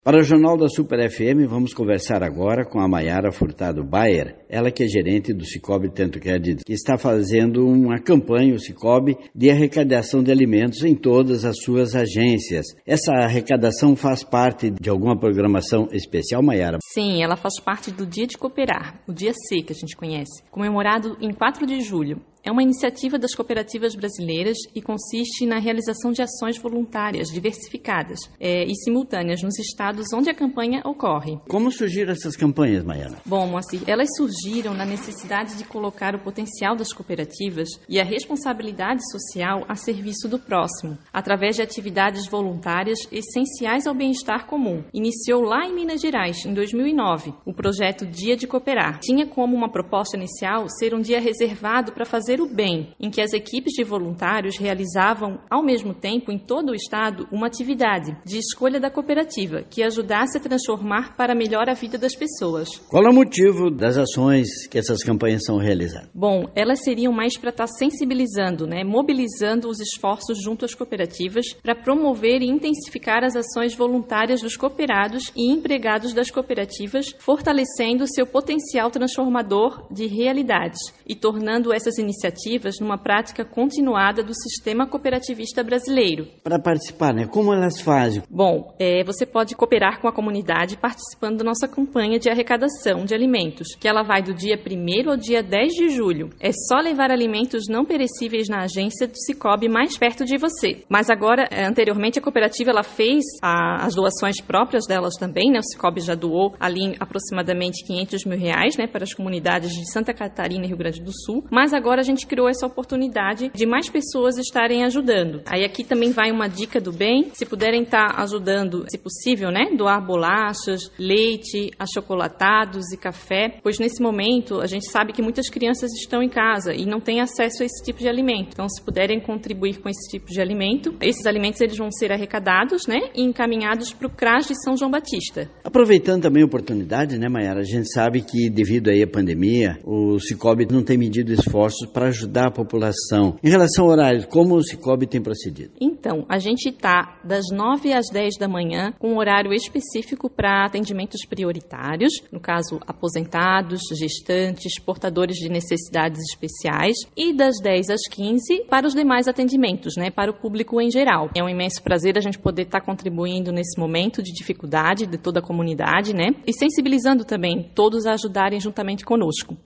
Para o Jornal da Super FM, vamos conversar agora com a Mayara Furtado Bayer, ela que é gerente do Sicoob Tanto Crédito, que está fazendo uma campanha, o Sicoob, de arrecadação de alimentos em todas as suas agências. Essa arrecadação faz parte de alguma programação especial, Mayara? Sim, ela faz parte do Dia de Cooperar, o Dia C que a gente conhece, comemorado em 4 de julho. É uma iniciativa das cooperativas brasileiras e consiste na realização de ações voluntárias diversificadas e simultâneas nos estados onde a campanha ocorre. Como surgiram essas campanhas, Mayara? Bom, Moacir, elas surgiram na necessidade de colocar o potencial das cooperativas e a responsabilidade social a serviço do próximo, através de atividades voluntárias essenciais ao bem-estar comum. Iniciou lá em Minas Gerais, em 2009, o projeto Dia de Cooperar. Tinha como uma proposta inicial ser um dia reservado para fazer o bem, em que as equipes de voluntários realizavam, ao mesmo tempo, em todo o estado, uma atividade de escolha da cooperativa, que ajudasse a transformar para melhor a vida das pessoas. Qual é o motivo das ações que essas campanhas são realizadas? Bom, elas seriam mais para estar sensibilizando, mobilizando os esforços junto às cooperativas para promover e intensificar as ações voluntárias dos cooperados e empregados das cooperativas, fortalecendo seu potencial transformador de realidades e tornando essas iniciativas numa prática continuada do sistema cooperativista brasileiro. Para participar, como elas fazem? Bom, você pode cooperar com a comunidade participando da nossa campanha de arrecadação de alimentos, que ela vai do dia 1º ao dia 10 de julho. É só levar alimentos não perecíveis na agência do Sicoob mais perto de você. Mas agora, anteriormente, a cooperativa ela fez as doações próprias delas também, O Sicoob já doou ali aproximadamente R$500 mil, para as comunidades de Santa Catarina e Rio Grande do Sul. Mas agora a gente criou essa oportunidade de mais pessoas estarem ajudando. Aí aqui também vai uma dica do bem, se puderem estar ajudando, se possível, doar bolachas, leite, achocolatados e café, pois nesse momento a gente sabe que muitas crianças estão em casa e não têm acesso a esse tipo de alimento. Então, se puderem contribuir com esse tipo de alimento, esses alimentos eles vão ser arrecadados, e encaminhados para o CRAS de São João Batista. Aproveitando também a oportunidade, Mayara, a gente sabe que devido aí à pandemia, o Sicoob não tem medido esforços para ajudar a população. Em relação ao horário, como o Sicoob tem procedido? Então, a gente está das 9 às 10 da manhã com um horário específico para atendimentos prioritários, no caso, aposentados, gestantes, portadores de necessidades especiais, e das 10 às 15 para os demais atendimentos, para o público em geral. É um imenso prazer a gente poder estar contribuindo nesse momento de dificuldade de toda a comunidade, e sensibilizando também todos a ajudarem juntamente conosco.